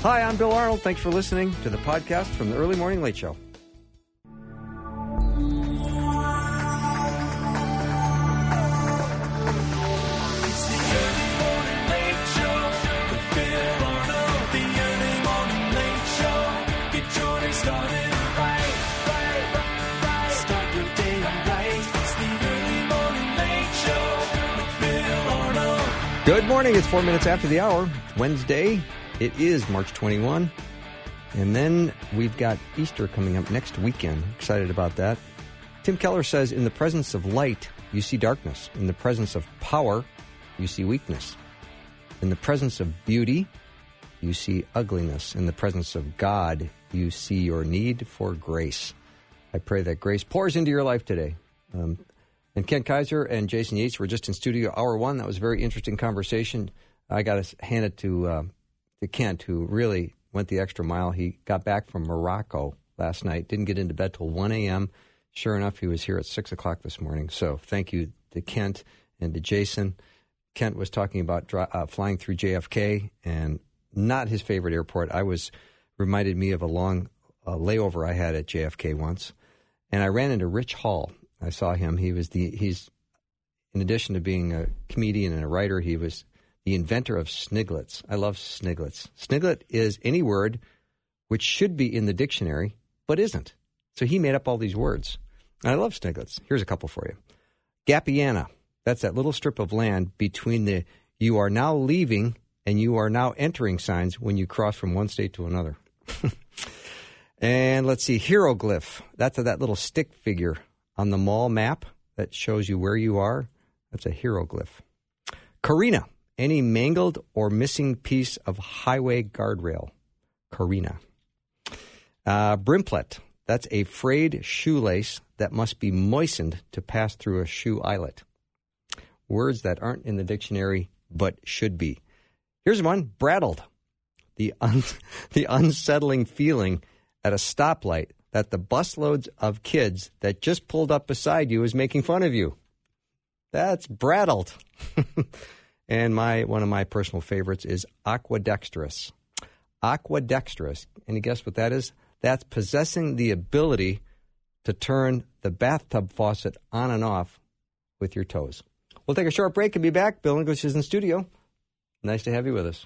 Hi, I'm Bill Arnold. Thanks for listening to the podcast from the Early Morning Late Show. Good morning. It's 4 minutes after the hour. It's Wednesday. It is March 21. And then we've got Easter coming up next weekend. Excited about that. Tim Keller says, in the presence of light, you see darkness. In the presence of power, you see weakness. In the presence of beauty, you see ugliness. In the presence of God, you see your need for grace. I pray that grace pours into your life today. And Ken Kaiser and Jason Yates were just in studio hour one. That was a very interesting conversation. I got to hand it to Kent, who really went the extra mile. He got back from Morocco last night, didn't get into bed till 1 a.m. Sure enough, he was here at 6 o'clock this morning. So thank you to Kent and to Jason. Kent was talking about flying through JFK, and not his favorite airport. Reminded me of a long layover I had at JFK once. And I ran into Rich Hall. I saw him. He's in addition to being a comedian and a writer, he was the inventor of sniglets. I love sniglets. Sniglet is any word which should be in the dictionary, but isn't. So he made up all these words. And I love sniglets. Here's a couple for you. Gappiana. That's that little strip of land between the you are now leaving and you are now entering signs when you cross from one state to another. And let's see, hieroglyph. That's that little stick figure on the mall map that shows you where you are. That's a hieroglyph. Carina, any mangled or missing piece of highway guardrail. Carina. Brimplet, that's a frayed shoelace that must be moistened to pass through a shoe eyelet. Words that aren't in the dictionary but should be. Here's one, brattled. The unsettling feeling at a stoplight that the busloads of kids that just pulled up beside you is making fun of you. That's brattled. And one of my personal favorites is aquadextrous. Aquadextrous. Any guess what that is? That's possessing the ability to turn the bathtub faucet on and off with your toes. We'll take a short break and be back. Bill English is in studio. Nice to have you with us.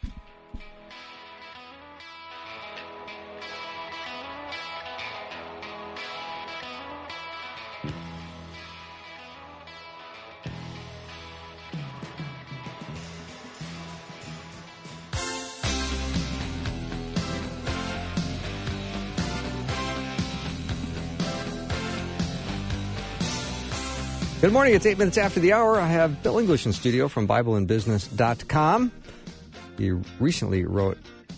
Good morning. It's 8 minutes after the hour. I have Bill English in studio from BibleandBusiness.com. He recently wrote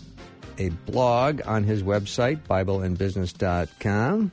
a blog on his website, BibleandBusiness.com.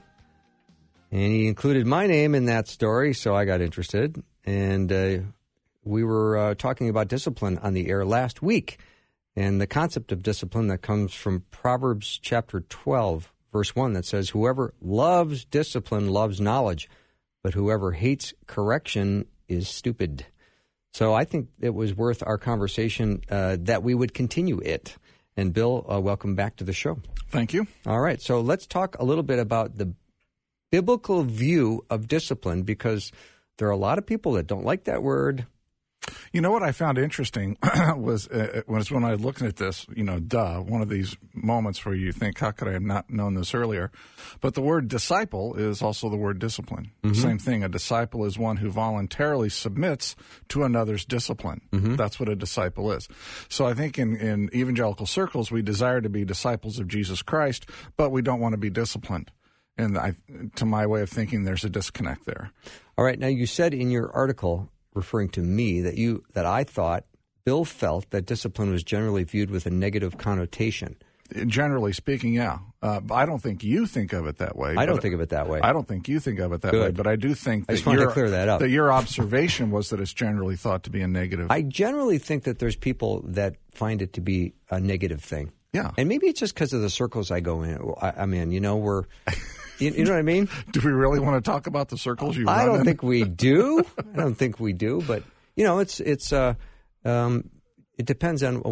And he included my name in that story, so I got interested. And we were talking about discipline on the air last week, and the concept of discipline that comes from Proverbs chapter 12, verse 1, that says, whoever loves discipline loves knowledge, but whoever hates correction is stupid. So I think it was worth our conversation that we would continue it. And Bill, welcome back to the show. Thank you. All right. So let's talk a little bit about the biblical view of discipline, because there are a lot of people that don't like that word. You know what I found interesting was when I was looking at this, one of these moments where you think, how could I have not known this earlier? But the word disciple is also the word discipline. Mm-hmm. Same thing. A disciple is one who voluntarily submits to another's discipline. Mm-hmm. That's what a disciple is. So I think in evangelical circles, we desire to be disciples of Jesus Christ, but we don't want to be disciplined. And to my way of thinking, there's a disconnect there. All right. Now, you said in your article, referring to me, that I thought Bill felt that discipline was generally viewed with a negative connotation. Generally speaking, yeah. I don't think you think of it that way. I don't think of it that way. I don't think you think of it that way, but I do think that I just wanted to clear that up. That your observation was that it's generally thought to be a negative. I generally think that there's people that find it to be a negative thing. Yeah. And maybe it's just because of the circles I go in. I'm in. We're... You know what I mean? Do we really want to talk about the circles you run in? I don't think we do. But it depends on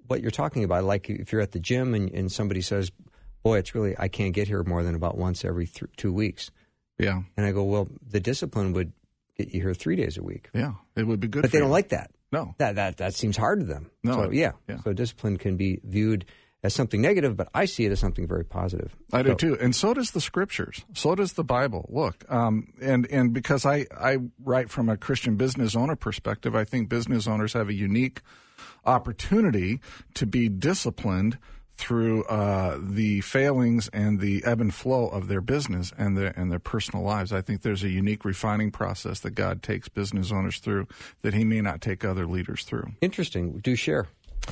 what you're talking about. Like if you're at the gym and somebody says, boy, I can't get here more than about once every 2 weeks. Yeah. And I go, well, the discipline would get you here 3 days a week. Yeah, it would be good But they don't like that. No. That seems hard to them. No. So, yeah. So discipline can be viewed as something negative, but I see it as something very positive. I do too. And so does the scriptures. So does the Bible. Look, and because I write from a Christian business owner perspective, I think business owners have a unique opportunity to be disciplined through the failings and the ebb and flow of their business and their personal lives. I think there's a unique refining process that God takes business owners through that he may not take other leaders through. Interesting. Do share.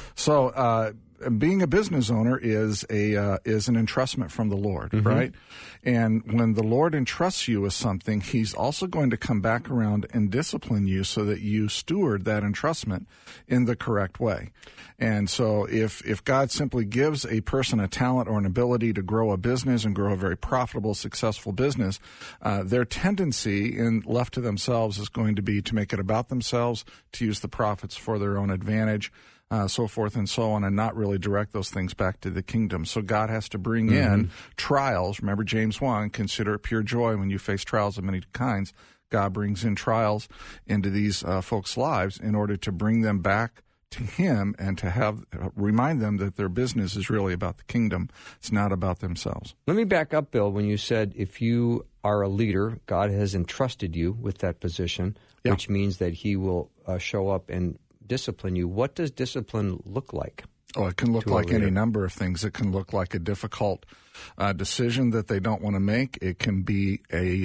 So being a business owner is an entrustment from the Lord, mm-hmm. right? And when the Lord entrusts you with something, he's also going to come back around and discipline you so that you steward that entrustment in the correct way. And so if God simply gives a person a talent or an ability to grow a business and grow a very profitable, successful business, their tendency, left to themselves, is going to be to make it about themselves, to use the profits for their own advantage, so forth and so on, and not really direct those things back to the kingdom. So God has to bring mm-hmm. in trials. Remember James 1, consider it pure joy when you face trials of many kinds. God brings in trials into these folks' lives in order to bring them back to him and to remind them that their business is really about the kingdom. It's not about themselves. Let me back up, Bill, when you said if you are a leader, God has entrusted you with that position, which means that he will show up and discipline you. What does discipline look like? Oh, it can look like any number of things. It can look like a difficult decision that they don't want to make. It can be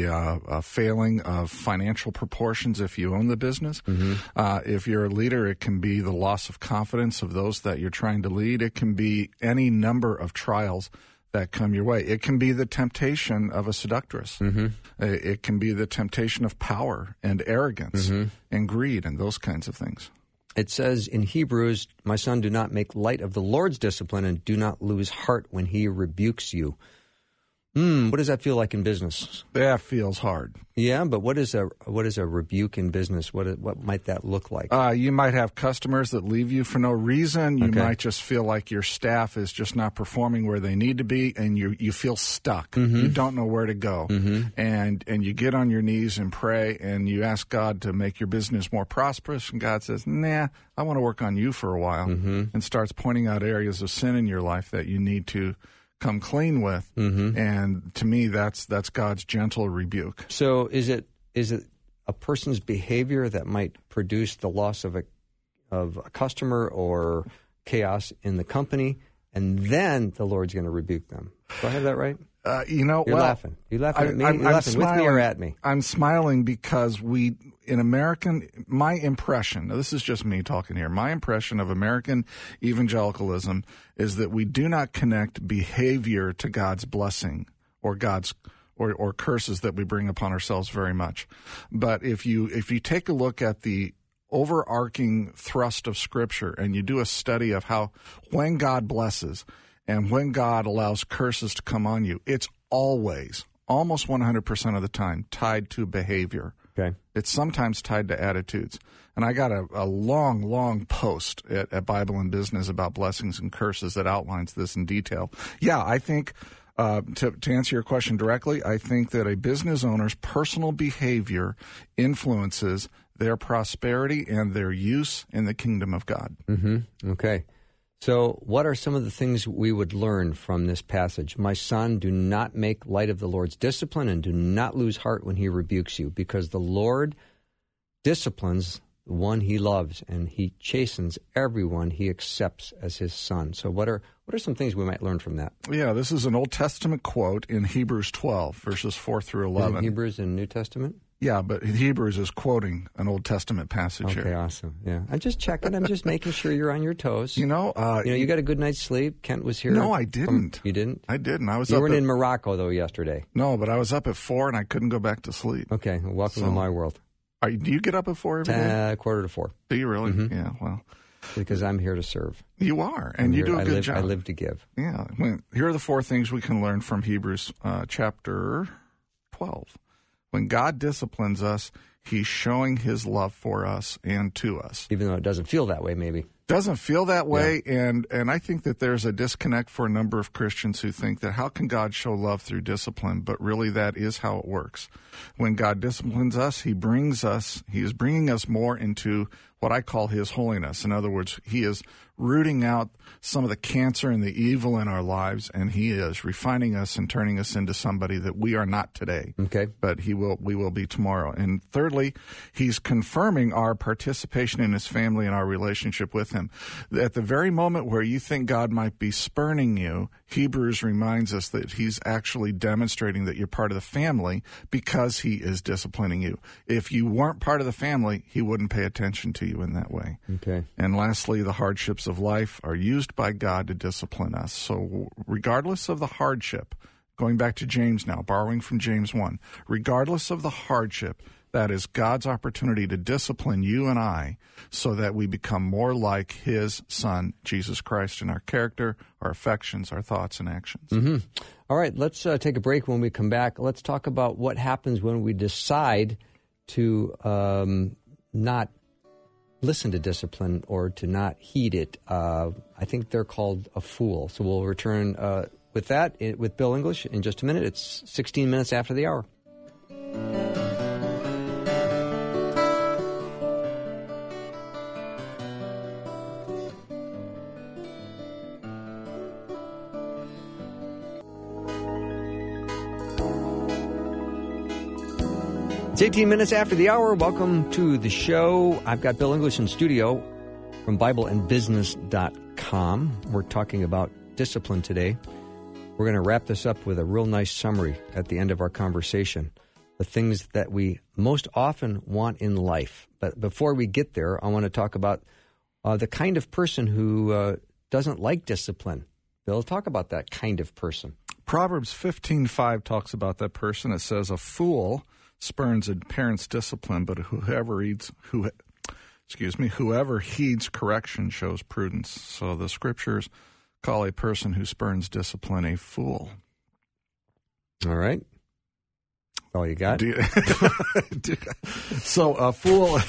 a failing of financial proportions if you own the business. Mm-hmm. If you're a leader, it can be the loss of confidence of those that you're trying to lead. It can be any number of trials that come your way. It can be the temptation of a seductress. Mm-hmm. It can be the temptation of power and arrogance mm-hmm. and greed and those kinds of things. It says in Hebrews, my son, do not make light of the Lord's discipline and do not lose heart when he rebukes you. What does that feel like in business? That feels hard. Yeah, but what is a rebuke in business? What might that look like? You might have customers that leave you for no reason. You might just feel like your staff is just not performing where they need to be, and you feel stuck. Mm-hmm. You don't know where to go, mm-hmm. and you get on your knees and pray, and you ask God to make your business more prosperous, and God says, "Nah, I want to work on you for a while," mm-hmm. and starts pointing out areas of sin in your life that you need to come clean with, mm-hmm. and to me, that's God's gentle rebuke. So, is it a person's behavior that might produce the loss of a customer or chaos in the company, and then the Lord's going to rebuke them? Do I have that right? You're laughing. You laughing at me? You're laughing smiling, with me or at me? I'm smiling because my impression, now this is just me talking here, my impression of American evangelicalism is that we do not connect behavior to God's blessing or God's or curses that we bring upon ourselves very much. But if you take a look at the overarching thrust of Scripture and you do a study of how when God blesses and when God allows curses to come on you, it's always, almost 100% of the time, tied to behavior. Okay. It's sometimes tied to attitudes. And I got a long, long post at Bible and Business about blessings and curses that outlines this in detail. Yeah, I think, to answer your question directly, I think that a business owner's personal behavior influences their prosperity and their use in the kingdom of God. Mm-hmm. Okay. So what are some of the things we would learn from this passage? My son, do not make light of the Lord's discipline and do not lose heart when he rebukes you, because the Lord disciplines the one he loves and he chastens everyone he accepts as his son. So what are some things we might learn from that? Yeah, this is an Old Testament quote in Hebrews 12, verses 4 through 11. Isn't Hebrews in New Testament? Yeah, but Hebrews is quoting an Old Testament passage here. Okay, awesome. Yeah, I'm just checking. I'm just making sure you're on your toes. You got a good night's sleep. Kent was here. No, I didn't. You didn't? I didn't. You weren't in Morocco, though, yesterday. No, but I was up at 4 and I couldn't go back to sleep. Okay, well, welcome to my world. Do you get up at 4 every day? 3:45. Do you really? Mm-hmm. Yeah, well. Because I'm here to serve. You are, and you do a good job. I live to give. Yeah. Here are the 4 things we can learn from Hebrews chapter 12. When God disciplines us, he's showing his love for us and to us. Even though it doesn't feel that way, maybe. Doesn't feel that way, and I think that there's a disconnect for a number of Christians who think that how can God show love through discipline? But really, that is how it works. When God disciplines us, He is bringing us more into what I call His holiness. In other words, He is rooting out some of the cancer and the evil in our lives, and He is refining us and turning us into somebody that we are not today. Okay. But we will be tomorrow. And thirdly, He's confirming our participation in His family and our relationship with Him. At the very moment where you think God might be spurning you, Hebrews reminds us that He's actually demonstrating that you're part of the family because He is disciplining you. If you weren't part of the family, He wouldn't pay attention to you in that way. Okay. And lastly, the hardships of life are used by God to discipline us. So regardless of the hardship, going back to James now, borrowing from James 1, regardless of the hardship, that is God's opportunity to discipline you and I so that we become more like His Son, Jesus Christ, in our character, our affections, our thoughts, and actions. Mm-hmm. All right, let's take a break. When we come back, let's talk about what happens when we decide to not listen to discipline or to not heed it. I think they're called a fool. So we'll return with that with Bill English in just a minute. It's 16 minutes after the hour. It's 18 minutes after the hour. Welcome to the show. I've got Bill English in studio from BibleandBusiness.com. We're talking about discipline today. We're going to wrap this up with a real nice summary at the end of our conversation. The things that we most often want in life. But before we get there, I want to talk about the kind of person who doesn't like discipline. Bill, talk about that kind of person. Proverbs 15:5 talks about that person. It says, a fool spurns a parent's discipline, but whoever heeds correction shows prudence. So the scriptures call a person who spurns discipline a fool. All right. All you got? So a fool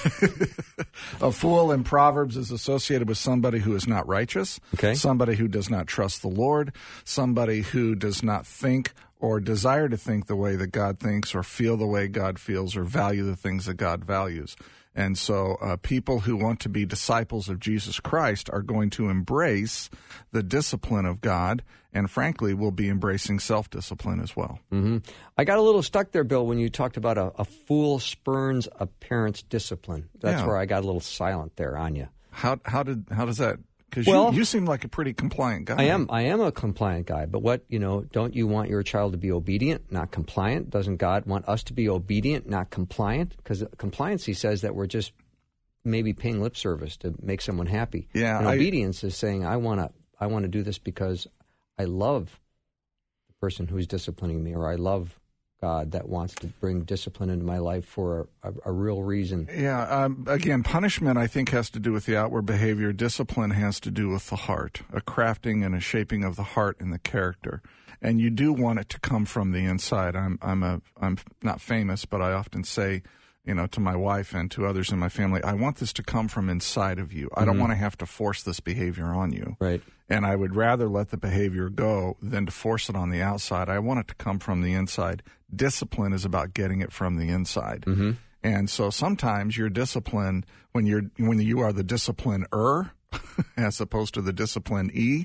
in Proverbs is associated with somebody who is not righteous, okay, somebody who does not trust the Lord, somebody who does not think or desire to think the way that God thinks or feel the way God feels or value the things that God values. And so people who want to be disciples of Jesus Christ are going to embrace the discipline of God and, frankly, will be embracing self-discipline as well. Mm-hmm. I got a little stuck there, Bill, when you talked about a fool spurns a parent's discipline. That's where I got a little silent there on you. How does that... Because you seem like a pretty compliant guy. I am a compliant guy. But don't you want your child to be obedient, not compliant? Doesn't God want us to be obedient, not compliant? Because compliance, he says, that we're just maybe paying lip service to make someone happy. Yeah, and obedience is saying, I want to do this because I love the person who's disciplining me, or I love God that wants to bring discipline into my life for a real reason. Yeah, again, punishment, I think, has to do with the outward behavior. Discipline has to do with the heart, a crafting and a shaping of the heart and the character. And you do want it to come from the inside. I'm not famous, but I often say, to my wife and to others in my family, I want this to come from inside of you. I don't want to have to force this behavior on you. Right. And I would rather let the behavior go than to force it on the outside. I want it to come from the inside. Discipline is about getting it from the inside. Mm-hmm. And so sometimes your discipline, when you are the discipliner as opposed to the disciplinee,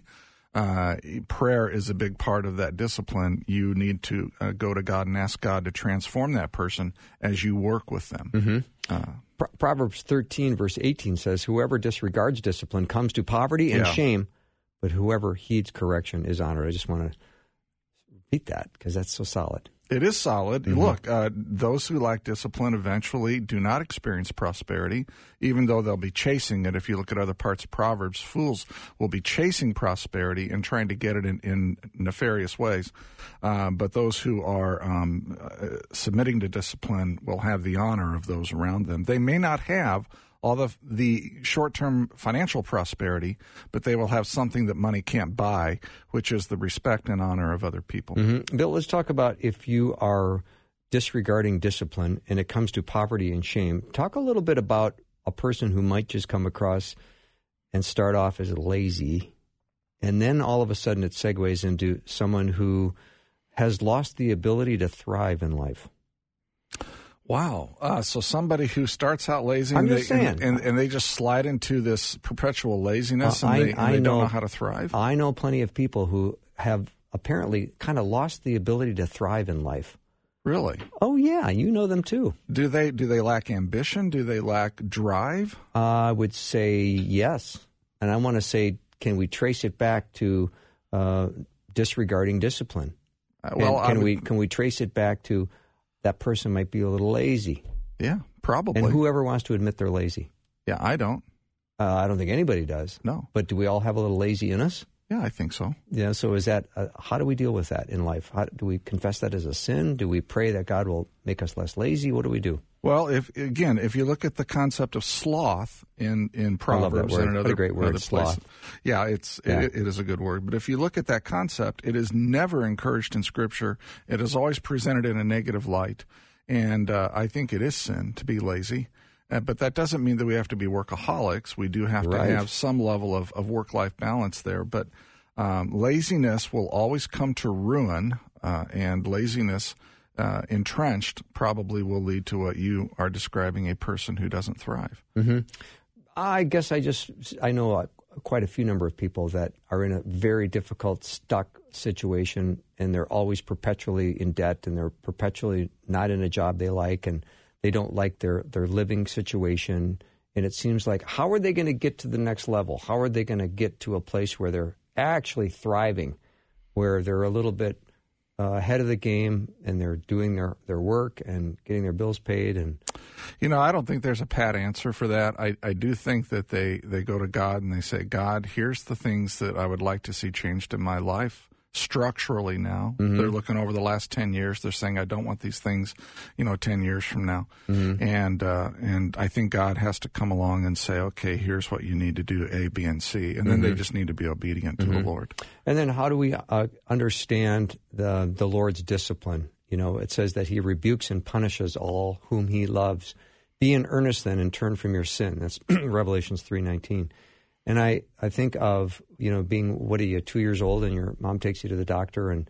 prayer is a big part of that discipline. You need to go to God and ask God to transform that person as you work with them. Mm-hmm. Proverbs 13, verse 18 says, whoever disregards discipline comes to poverty and shame, but whoever heeds correction is honored. I just want to repeat that because that's so solid. It is solid. Mm-hmm. Look, those who lack discipline eventually do not experience prosperity, even though they'll be chasing it. If you look at other parts of Proverbs, fools will be chasing prosperity and trying to get it in nefarious ways. But those who are submitting to discipline will have the honor of those around them. They may not have all the short-term financial prosperity, but they will have something that money can't buy, which is the respect and honor of other people. Mm-hmm. Bill, let's talk about if you are disregarding discipline and it comes to poverty and shame. Talk a little bit about a person who might just come across and start off as lazy, and then all of a sudden it segues into someone who has lost the ability to thrive in life. Wow. So somebody who starts out lazy and they just slide into this perpetual laziness and they don't know how to thrive? I know plenty of people who have apparently kind of lost the ability to thrive in life. Really? Oh, yeah. You know them, too. Do they lack ambition? Do they lack drive? I would say yes. And I want to say, can we trace it back to disregarding discipline? Can we trace it back to that person might be a little lazy? Yeah, probably. And whoever wants to admit they're lazy? Yeah, I don't. I don't think anybody does. No. But do we all have a little lazy in us? Yeah, I think so. Yeah, so is that, how do we deal with that in life? Do we confess that as a sin? Do we pray that God will make us less lazy? What do we do? Well, if you look at the concept of sloth in Proverbs and in what a great word, sloth. Yeah, it is a good word. But if you look at that concept, it is never encouraged in Scripture. It is always presented in a negative light. And I think it is sin to be lazy. But that doesn't mean that we have to be workaholics. We do have to have some level of work-life balance there. But laziness will always come to ruin, and laziness entrenched probably will lead to what you are describing, a person who doesn't thrive. Mm-hmm. I guess I know quite a few number of people that are in a very difficult, stuck situation, and they're always perpetually in debt, and they're perpetually not in a job they like, and they don't like their living situation. And it seems like, how are they going to get to the next level? How are they going to get to a place where they're actually thriving, where they're a little bit ahead of the game and they're doing their work and getting their bills paid? And I don't think there's a pat answer for that. I do think that they go to God and they say, God, here's the things that I would like to see changed in my life structurally now. Mm-hmm. They're looking over the last 10 years. They're saying, I don't want these things, 10 years from now. Mm-hmm. And I think God has to come along and say, okay, here's what you need to do, A, B, and C. And then they just need to be obedient to the Lord. And then how do we understand the Lord's discipline? It says that he rebukes and punishes all whom he loves. Be in earnest then and turn from your sin. That's Revelations 3:19. And I think of, being, 2 years old, and your mom takes you to the doctor, and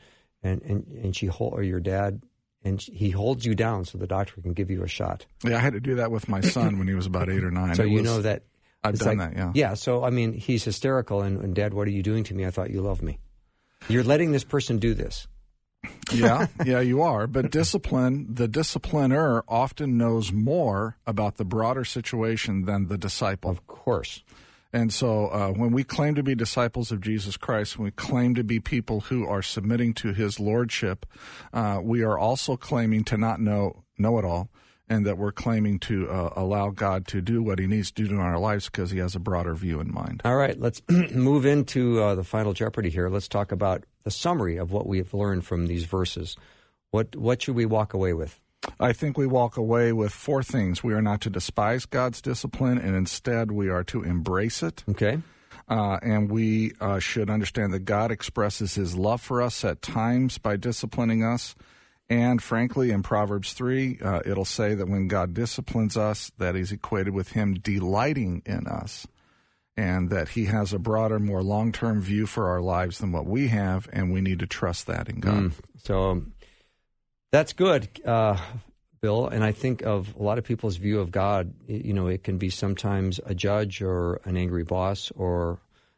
or your dad, and he holds you down so the doctor can give you a shot. Yeah, I had to do that with my son when he was about 8 or 9. So that. I've done that, yeah. Yeah, so, he's hysterical, and Dad, what are you doing to me? I thought you loved me. You're letting this person do this. Yeah, you are. But the discipliner often knows more about the broader situation than the disciple. Of course. And so when we claim to be disciples of Jesus Christ, when we claim to be people who are submitting to his lordship, we are also claiming to not know it all, and that we're claiming to allow God to do what he needs to do in our lives because he has a broader view in mind. All right, let's move into the final Jeopardy here. Let's talk about the summary of what we've learned from these verses. What should we walk away with? I think we walk away with 4 things. We are not to despise God's discipline, and instead we are to embrace it. Okay. And we should understand that God expresses his love for us at times by disciplining us. And frankly, in Proverbs 3, it'll say that when God disciplines us, that is equated with him delighting in us, and that he has a broader, more long-term view for our lives than what we have, and we need to trust that in God. So that's good, Bill. And I think of a lot of people's view of God. It can be sometimes a judge or an angry boss, or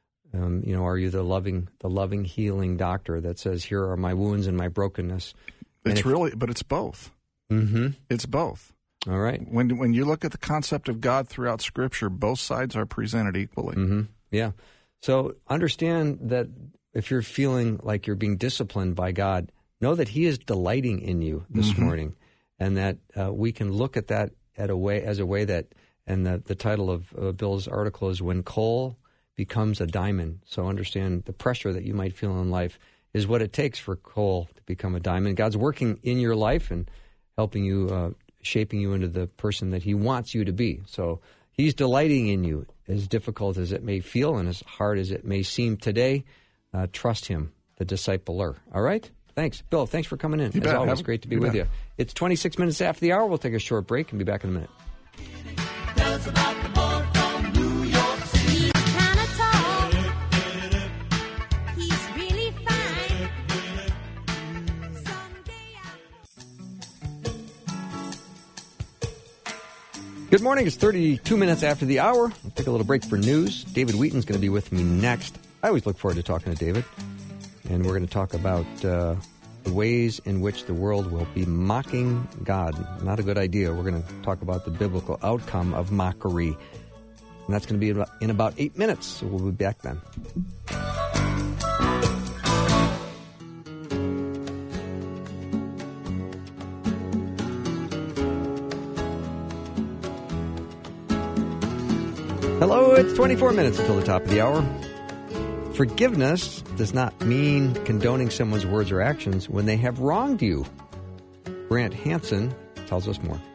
are you the loving, healing doctor that says, "Here are my wounds and my brokenness." But it's both. Mm-hmm. It's both. All right. When you look at the concept of God throughout Scripture, both sides are presented equally. Mm-hmm. Yeah. So understand that if you're feeling like you're being disciplined by God, know that he is delighting in you this morning, and that we can look at that as a way that, and the title of Bill's article is When Coal Becomes a Diamond. So understand the pressure that you might feel in life is what it takes for coal to become a diamond. God's working in your life and helping you, shaping you into the person that he wants you to be. So he's delighting in you, as difficult as it may feel and as hard as it may seem today. Trust him, the discipler. All right? Thanks. Bill, thanks for coming in. As always, great to be with you. It's 26 minutes after the hour. We'll take a short break and be back in a minute. Good morning. It's 32 minutes after the hour. We'll take a little break for news. David Wheaton's going to be with me next. I always look forward to talking to David. And we're going to talk about the ways in which the world will be mocking God. Not a good idea. We're going to talk about the biblical outcome of mockery. And that's going to be in about 8 minutes. So we'll be back then. Hello, it's 24 minutes until the top of the hour. Forgiveness does not mean condoning someone's words or actions when they have wronged you. Brant Hansen tells us more.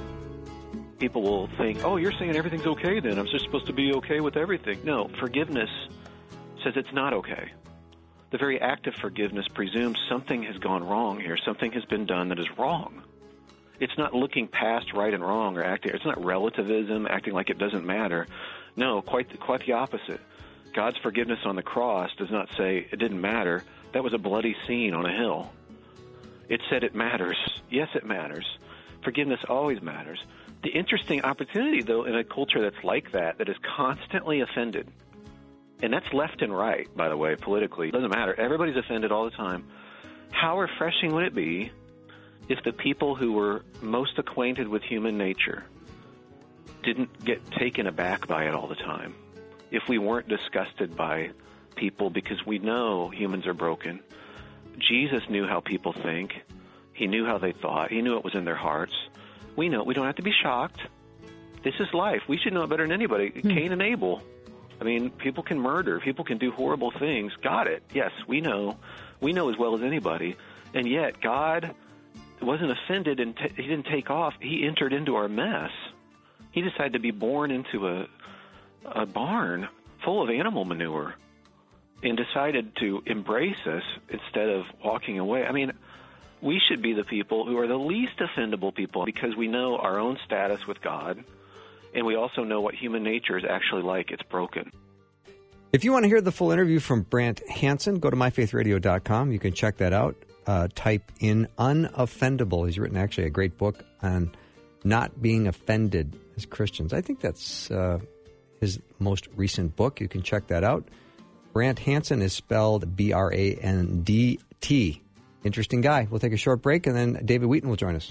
People will think, oh, you're saying everything's okay then. I'm just supposed to be okay with everything. No, forgiveness says it's not okay. The very act of forgiveness presumes something has gone wrong here. Something has been done that is wrong. It's not looking past right and wrong or acting. It's not relativism, acting like it doesn't matter. No, quite the opposite. God's forgiveness on the cross does not say it didn't matter. That was a bloody scene on a hill. It said it matters. Yes, it matters. Forgiveness always matters. The interesting opportunity, though, in a culture that's like that is constantly offended, and that's left and right, by the way, politically. It doesn't matter. Everybody's offended all the time. How refreshing would it be if the people who were most acquainted with human nature didn't get taken aback by it all the time? If we weren't disgusted by people because we know humans are broken. Jesus knew how people think. He knew how they thought. He knew what was in their hearts. We know. We don't have to be shocked. This is life. We should know it better than anybody. Cain and Abel. I mean, people can murder. People can do horrible things. Got it. Yes, we know. We know as well as anybody. And yet, God wasn't offended and he didn't take off. He entered into our mess. He decided to be born into a barn full of animal manure and decided to embrace us instead of walking away. I mean, we should be the people who are the least offendable people because we know our own status with God, and we also know what human nature is actually like. It's broken. If you want to hear the full interview from Brant Hansen, go to myfaithradio.com. You can check that out. Type in unoffendable. He's written actually a great book on not being offended as Christians. I think that's his most recent book. You can check that out. Brant Hansen is spelled B-R-A-N-D-T. Interesting guy. We'll take a short break, and then David Wheaton will join us.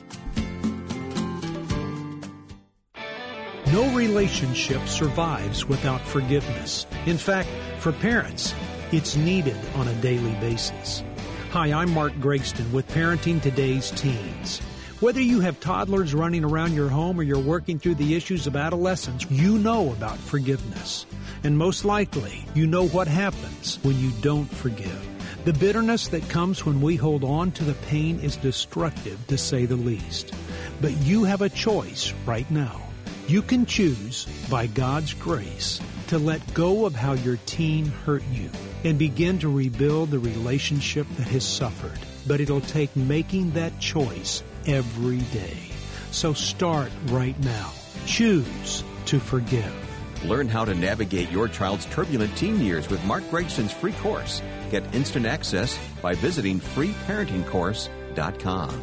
No relationship survives without forgiveness. In fact, for parents, it's needed on a daily basis. Hi, I'm Mark Gregston with Parenting Today's Teens. Whether you have toddlers running around your home or you're working through the issues of adolescence, you know about forgiveness. And most likely, you know what happens when you don't forgive. The bitterness that comes when we hold on to the pain is destructive, to say the least. But you have a choice right now. You can choose, by God's grace, to let go of how your teen hurt you and begin to rebuild the relationship that has suffered. But it'll take making that choice every day. So start right now. Choose to forgive. Learn how to navigate your child's turbulent teen years with Mark Gregson's free course. Get instant access by visiting freeparentingcourse.com.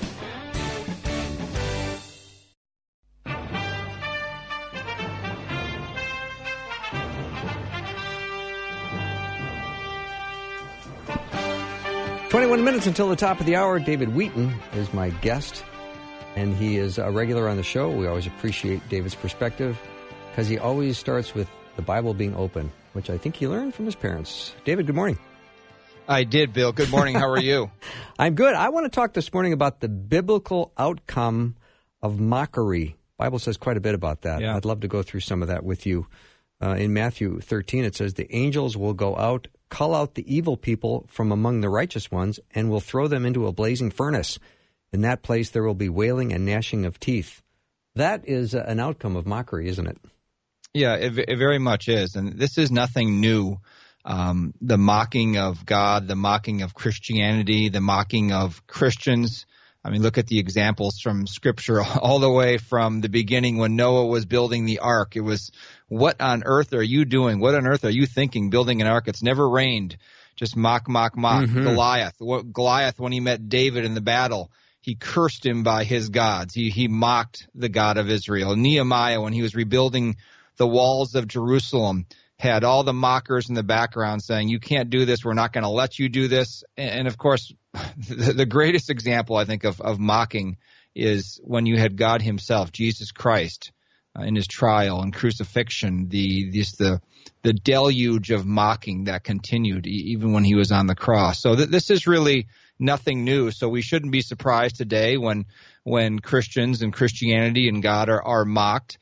"21 minutes until the top of the hour." David Wheaton is my guest, and he is a regular on the show. We always appreciate David's perspective because he always starts with the Bible being open, which I think he learned from his parents. David, good morning. I did, Bill. Good morning. How are you? I'm good. I want to talk this morning about the biblical outcome of mockery. The Bible says quite a bit about that. Yeah. I'd love to go through some of that with you. In Matthew 13, it says, "The angels will go out, cull out the evil people from among the righteous ones, and will throw them into a blazing furnace. In that place there will be wailing and gnashing of teeth." That is an outcome of mockery, isn't it? Yeah, it very much is. And this is nothing new. The mocking of God, the mocking of Christianity, the mocking of Christians. I mean, look at the examples from Scripture all the way from the beginning when Noah was building the ark. It was, what on earth are you doing? What on earth are you thinking building an ark? It's never rained. Just mock, mock, mock. Mm-hmm. Goliath, when he met David in the battle, he cursed him by his gods. He mocked the God of Israel. Nehemiah, when he was rebuilding the walls of Jerusalem, had all the mockers in the background saying, you can't do this, we're not going to let you do this. And of course, the greatest example, I think, of mocking is when you had God himself, Jesus Christ, in his trial and crucifixion, the deluge of mocking that continued even when he was on the cross. So this is really nothing new. So we shouldn't be surprised today when Christians and Christianity and God are mocked.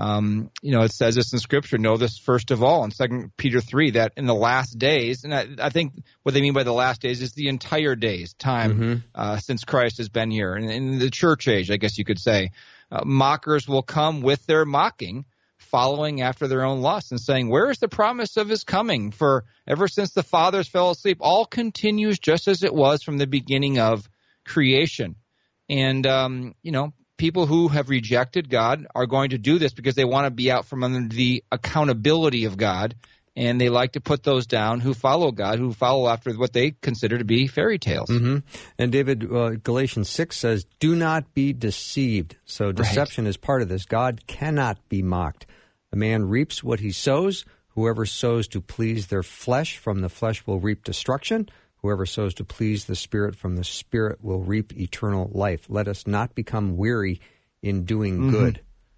It says this in Scripture, know this first of all in 2 Peter 3, that in the last days, and I think what they mean by the last days is the entire days, time since Christ has been here. And in the church age, I guess you could say, mockers will come with their mocking, following after their own lusts and saying, where is the promise of his coming? For ever since the fathers fell asleep, all continues just as it was from the beginning of creation. And, people who have rejected God are going to do this because they want to be out from under the accountability of God, and they like to put those down who follow God, who follow after what they consider to be fairy tales. Mm-hmm. And David, Galatians 6 says, do not be deceived. So deception is part of this. God cannot be mocked. A man reaps what he sows. Whoever sows to please their flesh, from the flesh will reap destruction. Whoever sows to please the Spirit, from the Spirit will reap eternal life. Let us not become weary in doing good.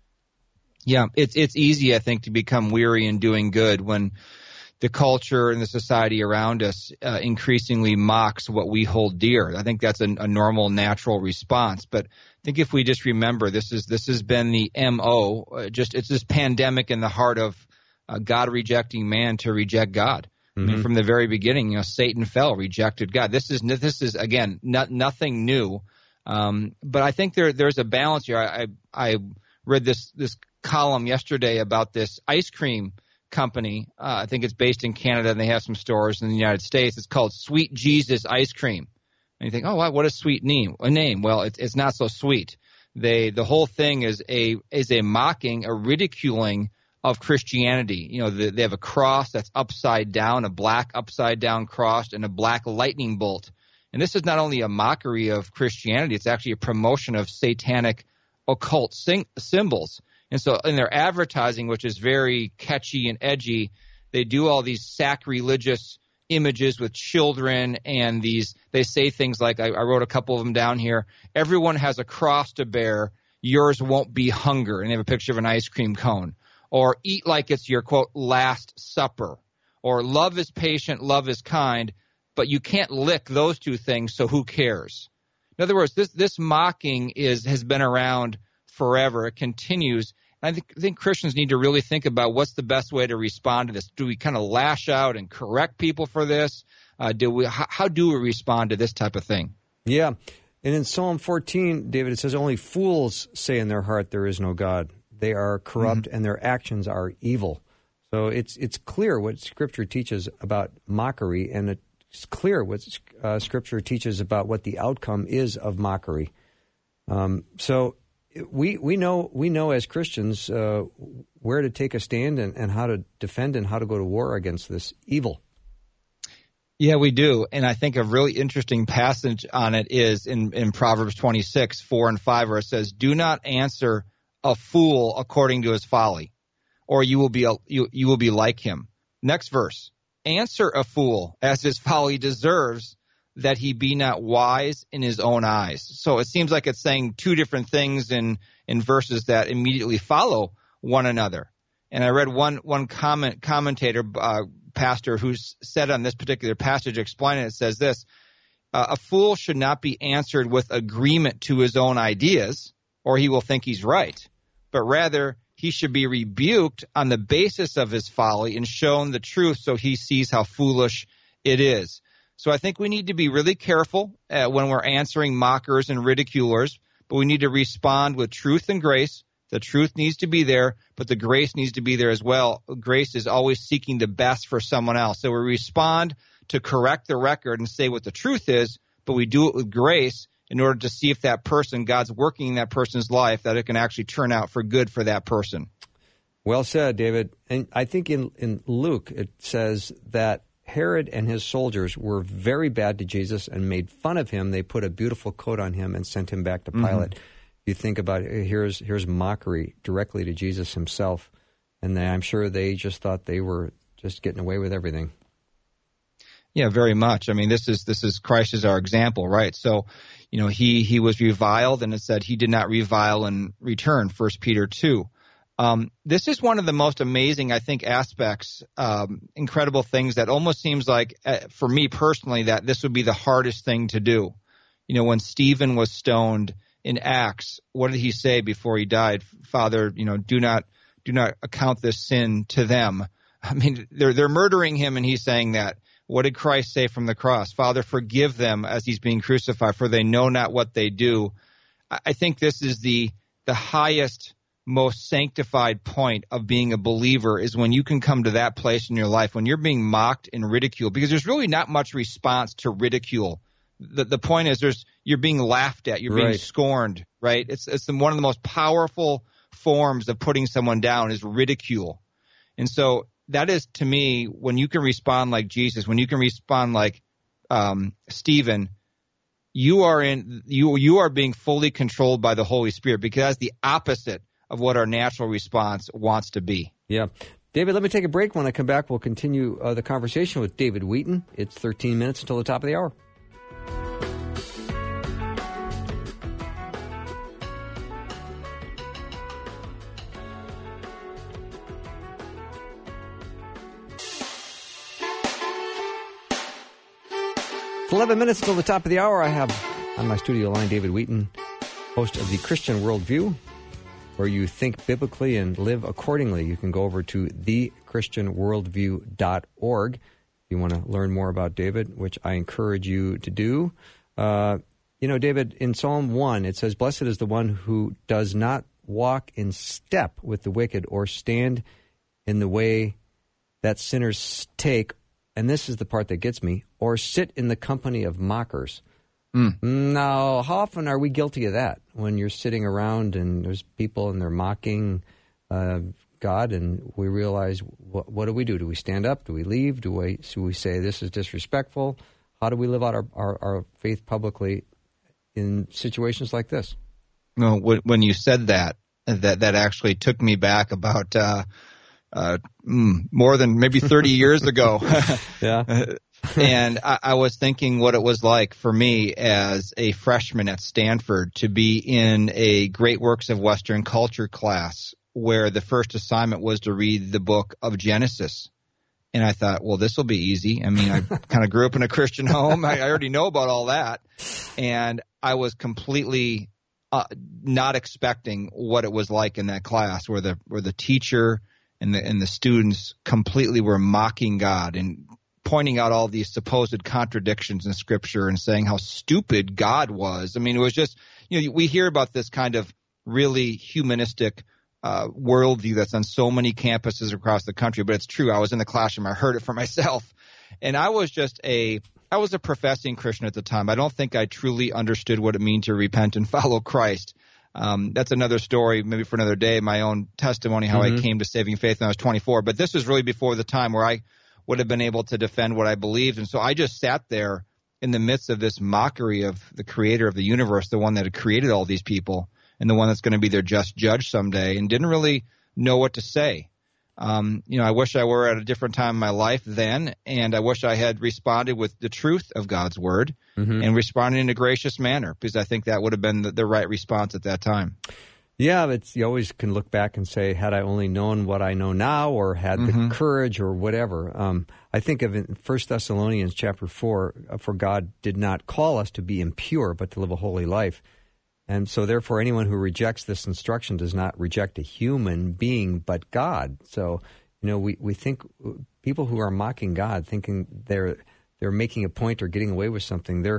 Yeah, it's easy, I think, to become weary in doing good when the culture and the society around us increasingly mocks what we hold dear. I think that's a normal, natural response. But I think if we just remember, this has been the MO. It's this pandemic in the heart of God rejecting man to reject God. I mean, from the very beginning, Satan fell, rejected God. This is again nothing new, but I think there's a balance here. I read this column yesterday about this ice cream company. I think it's based in Canada, and they have some stores in the United States. It's called Sweet Jesus Ice Cream, and you think, oh, wow, what a sweet name! Well, it's not so sweet. The whole thing is a mocking, a ridiculing of Christianity. They have a cross that's upside down, a black upside down cross, and a black lightning bolt. And this is not only a mockery of Christianity, it's actually a promotion of satanic occult symbols. And so in their advertising, which is very catchy and edgy, they do all these sacrilegious images with children, and they say things like, I wrote a couple of them down here, everyone has a cross to bear, yours won't be hunger. And they have a picture of an ice cream cone. Or eat like it's your, quote, last supper. Or love is patient, love is kind, but you can't lick those two things, so who cares? In other words, this mocking has been around forever. It continues. I think Christians need to really think about what's the best way to respond to this. Do we kind of lash out and correct people for this? How do we respond to this type of thing? Yeah. And in Psalm 14, David, it says, only fools say in their heart there is no God. They are corrupt, and their actions are evil. So it's clear what Scripture teaches about mockery, and it's clear what Scripture teaches about what the outcome is of mockery. So we know as Christians where to take a stand and how to defend and how to go to war against this evil. Yeah, we do. And I think a really interesting passage on it is in Proverbs 26, 4 and 5, where it says, do not answer a fool according to his folly, or you will be like him. Next verse. Answer a fool as his folly deserves, that he be not wise in his own eyes. So it seems like it's saying two different things in verses that immediately follow one another. And I read one commentator, pastor, who's said on this particular passage, explaining it, says this: a fool should not be answered with agreement to his own ideas, or he will think he's right, but rather he should be rebuked on the basis of his folly and shown the truth so he sees how foolish it is. So I think we need to be really careful when we're answering mockers and ridiculers, but we need to respond with truth and grace. The truth needs to be there, but the grace needs to be there as well. Grace is always seeking the best for someone else. So we respond to correct the record and say what the truth is, but we do it with grace in order to see if that person, God's working in that person's life, that it can actually turn out for good for that person. Well said, David. And I think in Luke it says that Herod and his soldiers were very bad to Jesus and made fun of him. They put a beautiful coat on him and sent him back to Pilate. You think about it, here's mockery directly to Jesus himself. And I'm sure they just thought they were just getting away with everything. Yeah, very much. I mean, this is Christ as our example, right? So, he was reviled, and it said he did not revile in return, 1 Peter 2. This is one of the most amazing, I think, aspects, incredible things that almost seems like, for me personally, that this would be the hardest thing to do. When Stephen was stoned in Acts, what did he say before he died? Father, do not account this sin to them. I mean, they're murdering him, and he's saying that. What did Christ say from the cross? Father, forgive them as he's being crucified, for they know not what they do. I think this is the highest, most sanctified point of being a believer, is when you can come to that place in your life when you're being mocked and ridiculed, because there's really not much response to ridicule. The point is you're being laughed at, you're being scorned, right? It's one of the most powerful forms of putting someone down is ridicule. And so that is, to me, when you can respond like Jesus, when you can respond like Stephen, you are being fully controlled by the Holy Spirit, because that's the opposite of what our natural response wants to be. Yeah. David, let me take a break. When I come back, we'll continue the conversation with David Wheaton. It's 13 minutes until the top of the hour. It's 11 minutes till the top of the hour. I have on my studio line David Wheaton, host of The Christian Worldview, where you think biblically and live accordingly. You can go over to thechristianworldview.org if you want to learn more about David, which I encourage you to do. David, in Psalm 1, it says, "Blessed is the one who does not walk in step with the wicked or stand in the way that sinners take," and this is the part that gets me, "or sit in the company of mockers." Now, how often are we guilty of that, when you're sitting around and there's people and they're mocking God, and we realize, what do we do? Do we stand up? Do we leave? Do we say this is disrespectful? How do we live out our faith publicly in situations like this? No, when you said that actually took me back about more than maybe 30 years ago. Yeah. And I was thinking what it was like for me as a freshman at Stanford to be in a Great Works of Western Culture class where the first assignment was to read the book of Genesis. And I thought, well, this will be easy. I mean, I kind of grew up in a Christian home. I already know about all that. And I was completely not expecting what it was like in that class, where the teacher and the students completely were mocking God and pointing out all these supposed contradictions in Scripture and saying how stupid God was. I mean, it was just, we hear about this kind of really humanistic worldview that's on so many campuses across the country, but it's true. I was in the classroom. I heard it for myself. And I was a professing Christian at the time. I don't think I truly understood what it means to repent and follow Christ. That's another story, maybe for another day, my own testimony, how I came to saving faith when I was 24. But this was really before the time where I would have been able to defend what I believed. And so I just sat there in the midst of this mockery of the creator of the universe, the one that had created all these people and the one that's going to be their just judge someday, and didn't really know what to say. I wish I were at a different time in my life then, and I wish I had responded with the truth of God's word and responded in a gracious manner, because I think that would have been the right response at that time. Yeah, but you always can look back and say, had I only known what I know now, or had the courage, or whatever. I think of in 1 Thessalonians chapter 4, for God did not call us to be impure, but to live a holy life. And so therefore anyone who rejects this instruction does not reject a human being, but God. So, we think people who are mocking God, thinking they're making a point or getting away with something, they're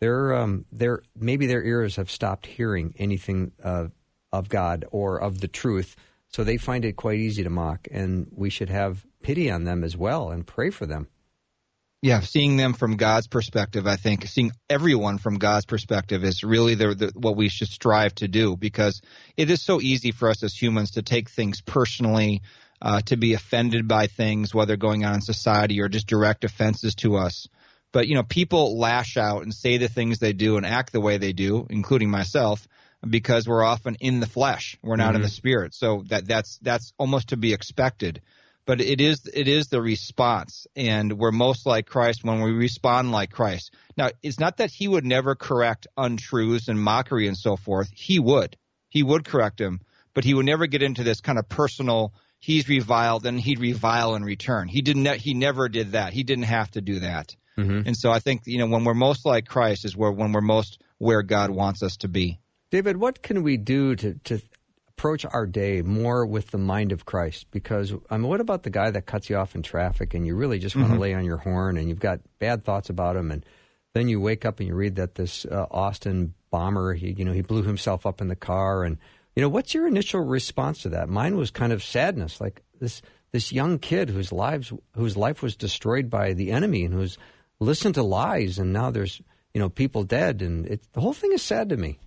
maybe their ears have stopped hearing anything of God or of the truth, so they find it quite easy to mock, and we should have pity on them as well and pray for them. Yeah, seeing them from God's perspective, I think, seeing everyone from God's perspective is really what we should strive to do, because it is so easy for us as humans to take things personally, to be offended by things, whether going on in society or just direct offenses to us. But, people lash out and say the things they do and act the way they do, including myself, because we're often in the flesh. We're not in the spirit. So that's almost to be expected. But it is the response, and we're most like Christ when we respond like Christ. Now, it's not that he would never correct untruths and mockery and so forth. He would correct him, but he would never get into this kind of personal, he's reviled and he'd revile in return. He never did that. He didn't have to do that. And so I think, when we're most like Christ is when we're most where God wants us to be. David, what can we do to approach our day more with the mind of Christ? Because, what about the guy that cuts you off in traffic and you really just want to lay on your horn and you've got bad thoughts about him, and then you wake up and you read that this Austin bomber, he blew himself up in the car, and, what's your initial response to that? Mine was kind of sadness, like this young kid whose life was destroyed by the enemy and who's listened to lies, and now there's, people dead, and the whole thing is sad to me.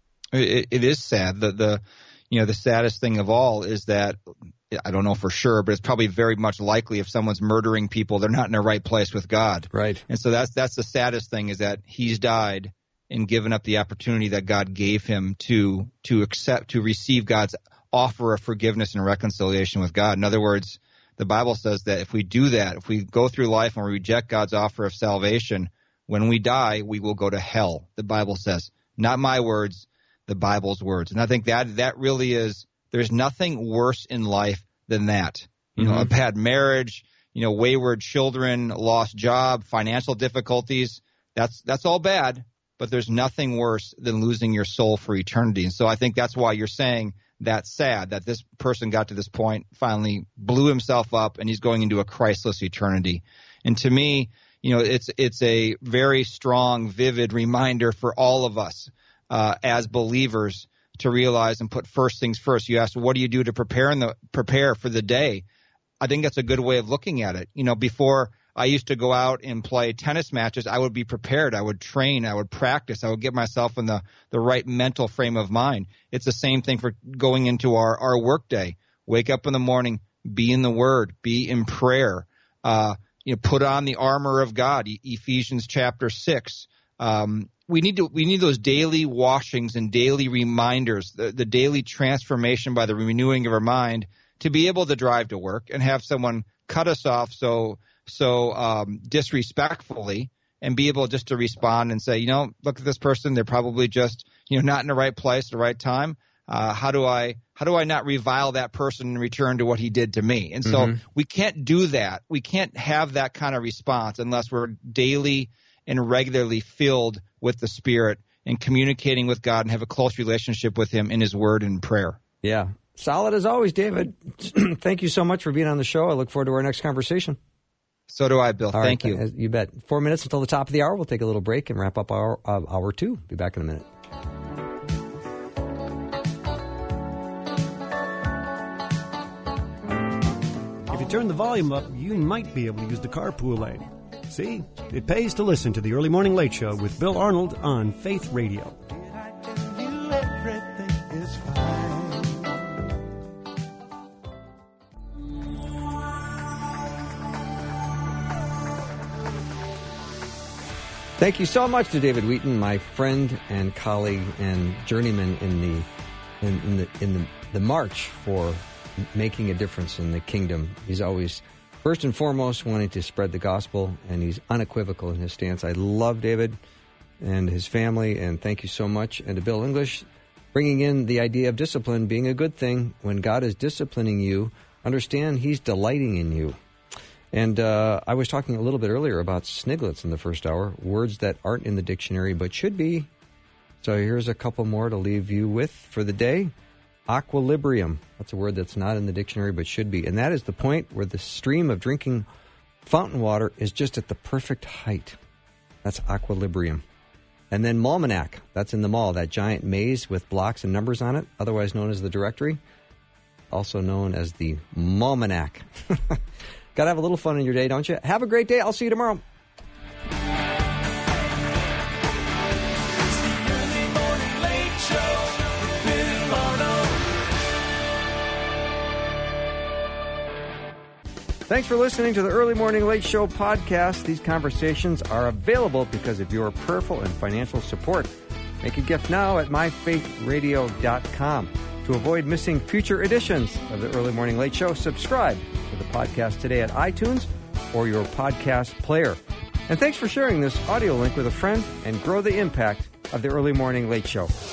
It is sad. The saddest thing of all is that, I don't know for sure, but it's probably very much likely if someone's murdering people, they're not in the right place with God. Right. And so that's the saddest thing, is that he's died and given up the opportunity that God gave him to receive God's offer of forgiveness and reconciliation with God. In other words, the Bible says that if we do that, if we go through life and we reject God's offer of salvation, when we die, we will go to hell. The Bible says, not my words, the Bible's words. And I think that really is, there's nothing worse in life than that. A bad marriage, wayward children, lost job, financial difficulties. That's all bad, but there's nothing worse than losing your soul for eternity. And so I think that's why you're saying that's sad, that this person got to this point, finally blew himself up, and he's going into a Christless eternity. And to me, it's a very strong, vivid reminder for all of us as believers to realize and put first things first. You asked, what do you do to prepare for the day? I think that's a good way of looking at it. Before I used to go out and play tennis matches, I would be prepared. I would train. I would practice. I would get myself in the right mental frame of mind. It's the same thing for going into our work day. Wake up in the morning, be in the Word, be in prayer. Put on the armor of God. Ephesians chapter 6. We need those daily washings and daily reminders, the daily transformation by the renewing of our mind, to be able to drive to work and have someone cut us off so disrespectfully, and be able just to respond and say, look at this person. They're probably just, not in the right place at the right time. How do I not revile that person in return to what he did to me? And so we can't do that. We can't have that kind of response unless we're daily and regularly filled with the Spirit and communicating with God and have a close relationship with Him in His Word and prayer. Yeah. Solid as always, David. Thank you so much for being on the show. I look forward to our next conversation. So do I, Bill. Thank you. You bet. 4 minutes until the top of the hour. We'll take a little break and wrap up hour two. Be back in a minute. If you turn the volume up, you might be able to use the carpool lane. See, it pays to listen to the Early Morning Late Show with Bill Arnold on Faith Radio. Thank you so much to David Wheaton, my friend and colleague and journeyman in the march for making a difference in the kingdom. He's always first and foremost wanting to spread the gospel, and he's unequivocal in his stance. I love David and his family, and thank you so much. And to Bill English, bringing in the idea of discipline being a good thing. When God is disciplining you, understand He's delighting in you. And I was talking a little bit earlier about sniglets in the first hour, words that aren't in the dictionary but should be. So here's a couple more to leave you with for the day. Equilibrium. That's a word that's not in the dictionary but should be. And that is the point where the stream of drinking fountain water is just at the perfect height. That's equilibrium. And then Mallmanac. That's in the mall, that giant maze with blocks and numbers on it, otherwise known as the directory, also known as the Mallmanac. Got to have a little fun in your day, don't you? Have a great day. I'll see you tomorrow. Thanks for listening to the Early Morning Late Show podcast. These conversations are available because of your prayerful and financial support. Make a gift now at myfaithradio.com. To avoid missing future editions of the Early Morning Late Show, subscribe to the podcast today at iTunes or your podcast player. And thanks for sharing this audio link with a friend and grow the impact of the Early Morning Late Show.